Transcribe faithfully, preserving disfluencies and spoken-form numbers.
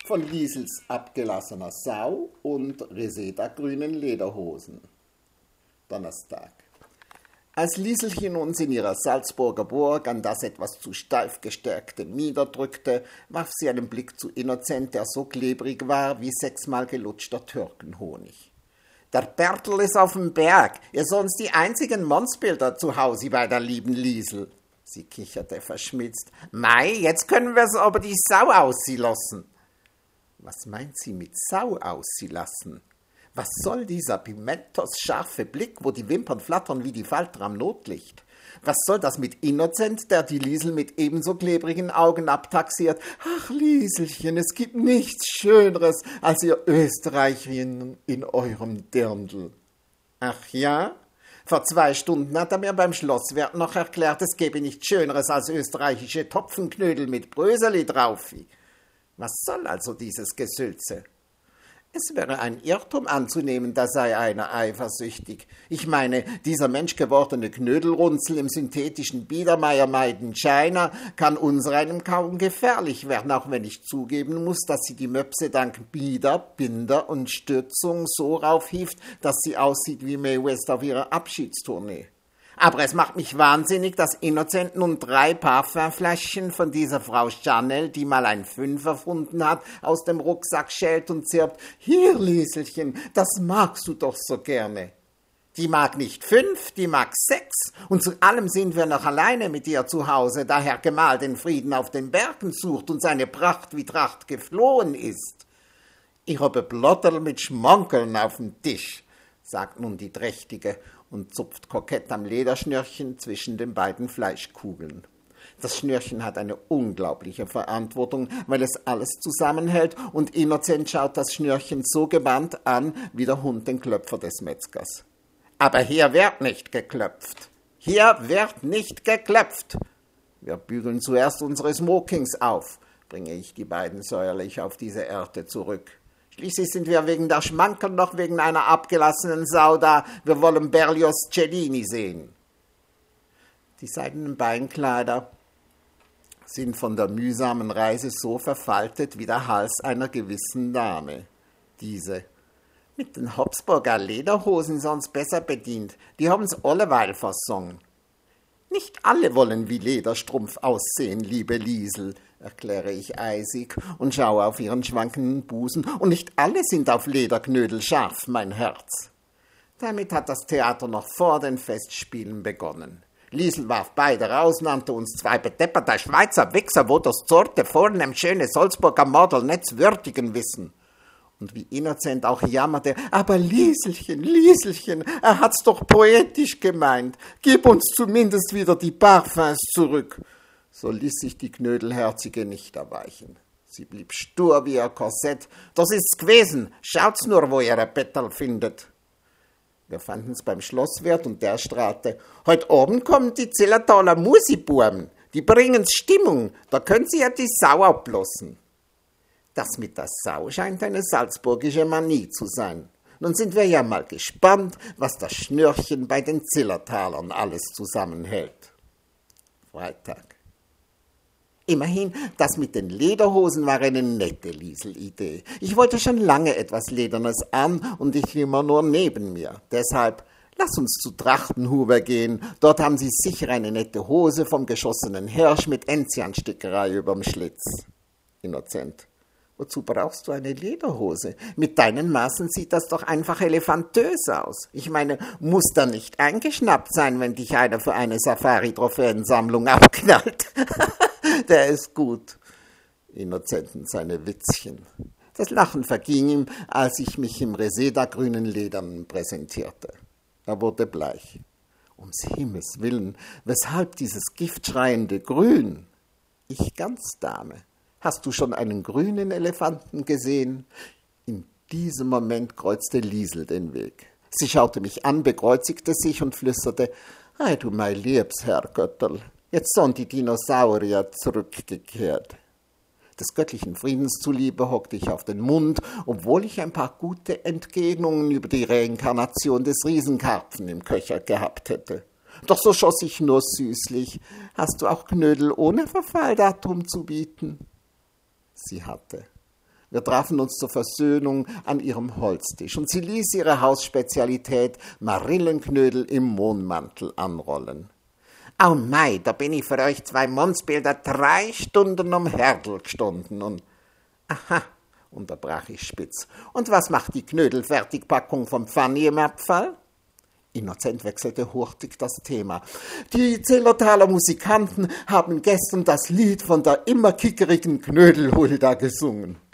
von Liesels abgelassener Sau und Reseda-grünen Lederhosen. Donnerstag. Als Lieselchen uns in ihrer Salzburger Burg an das etwas zu steif gestärkte Mieder drückte, warf sie einen Blick zu Innocent, der so klebrig war wie sechsmal gelutschter Türkenhonig. »Der Bertel ist auf dem Berg. Ihr seid uns die einzigen Monsbilder zu Hause bei der lieben Liesel.« Sie kicherte verschmitzt. »Mei, jetzt können wir es aber die Sau aussehen lassen.« Was meint sie mit Sau aussehen lassen? Was soll dieser Pimentos scharfe Blick, wo die Wimpern flattern wie die Falter am Notlicht? Was soll das mit Innocent, der die Liesel mit ebenso klebrigen Augen abtaxiert? »Ach, Lieselchen, es gibt nichts Schöneres als ihr Österreicherinnen in eurem Dirndl.« »Ach ja? Vor zwei Stunden hat er mir beim Schlosswirt noch erklärt, es gäbe nichts Schöneres als österreichische Topfenknödel mit Bröseli drauf. Was soll also dieses Gesülze?« Es wäre ein Irrtum anzunehmen, da sei einer eifersüchtig. Ich meine, dieser menschgewordene Knödelrunzel im synthetischen Biedermeier-Meidenscheiner kann unsereinem kaum gefährlich werden, auch wenn ich zugeben muss, dass sie die Möpse dank Bieder, Binder und Stützung so raufhieft, dass sie aussieht wie Mae West auf ihrer Abschiedstournee. Aber es macht mich wahnsinnig, dass Innocent nun drei Parfümfläschchen von dieser Frau Chanel, die mal ein Fünf erfunden hat, aus dem Rucksack schält und zirpt. »Hier, Lieselchen, das magst du doch so gerne.« Die mag nicht fünf, die mag sechs. Und zu allem sind wir noch alleine mit ihr zu Hause, da Herr Gemahl den Frieden auf den Bergen sucht und seine Pracht wie Tracht geflohen ist. »Ich habe Blotterl mit Schmonkeln auf dem Tisch«, sagt nun die Trächtige und zupft kokett am Lederschnürchen zwischen den beiden Fleischkugeln. Das Schnürchen hat eine unglaubliche Verantwortung, weil es alles zusammenhält, und Innocent schaut das Schnürchen so gebannt an, wie der Hund den Klöpfer des Metzgers. »Aber hier wird nicht geklöpft. Hier wird nicht geklöpft. Wir bügeln zuerst unsere Smokings auf«, bringe ich die beiden säuerlich auf diese Erde zurück. »Schließlich sind wir wegen der Schmankerl noch wegen einer abgelassenen Sau da. Wir wollen Berlioz Cellini sehen.« Die seidenen Beinkleider sind von der mühsamen Reise so verfaltet wie der Hals einer gewissen Dame. Diese. Mit den Hopsburger Lederhosen sonst besser bedient. Die haben's alleweil versungen. »Nicht alle wollen wie Lederstrumpf aussehen, liebe Liesel«, erkläre ich eisig und schaue auf ihren schwankenden Busen. »Und nicht alle sind auf Lederknödel scharf, mein Herz.« Damit hat das Theater noch vor den Festspielen begonnen. Liesel warf beide raus, nannte uns zwei bedepperte Schweizer Wichser, wo das zorte, vornehm schöne Salzburger Model nicht würdigen wissen. Und wie Innocent auch jammerte, »Aber Lieselchen, Lieselchen, er hat's doch poetisch gemeint. Gib uns zumindest wieder die Parfums zurück.« So ließ sich die Knödelherzige nicht erweichen. Sie blieb stur wie ihr Korsett. »Das ist's gewesen. Schaut's nur, wo ihr ein Bettel findet.« Wir fanden's beim Schlosswirt und der strahlte, »Heut Abend kommen die Zillertaler Musibuben. Die bringen's Stimmung. Da können sie ja die Sau ablassen.« Das mit der Sau scheint eine salzburgische Manie zu sein. Nun sind wir ja mal gespannt, was das Schnürchen bei den Zillertalern alles zusammenhält. Freitag. Immerhin, das mit den Lederhosen war eine nette Liesel-Idee. Ich wollte schon lange etwas Ledernes an und ich immer nur neben mir. Deshalb, lass uns zu Trachtenhuber gehen. Dort haben sie sicher eine nette Hose vom geschossenen Hirsch mit Enzianstickerei überm Schlitz. Innocent. Wozu brauchst du eine Lederhose? Mit deinen Maßen sieht das doch einfach elefantös aus. Ich meine, muss da nicht eingeschnappt sein, wenn dich einer für eine Safari-Trophäensammlung abknallt? Der ist gut. Innocenten seine Witzchen. Das Lachen verging ihm, als ich mich im Reseda-grünen Ledern präsentierte. Er wurde bleich. Ums Himmels willen, weshalb dieses giftschreiende Grün? Ich ganz Dame. Hast du schon einen grünen Elefanten gesehen? In diesem Moment kreuzte Liesel den Weg. Sie schaute mich an, bekreuzigte sich und flüsterte, »Ei, du mein liebes Herrgötterl, jetzt sind die Dinosaurier zurückgekehrt.« Des göttlichen Friedens zuliebe hockte ich auf den Mund, obwohl ich ein paar gute Entgegnungen über die Reinkarnation des Riesenkarpfen im Köcher gehabt hätte. Doch so schoss ich nur süßlich. »Hast du auch Knödel ohne Verfalldatum zu bieten?« Sie hatte. Wir trafen uns zur Versöhnung an ihrem Holztisch und sie ließ ihre Hausspezialität Marillenknödel im Mohnmantel anrollen. »Oh mei, da bin ich für euch zwei Mondsbilder drei Stunden um Herdl gestanden und...« »Aha«, unterbrach ich spitz. »Und was macht die Knödelfertigpackung vom Pfanni im Abfall?« Innozent wechselte hurtig das Thema. »Die Zillertaler Musikanten haben gestern das Lied von der immer kickerigen Knödelhulda gesungen.«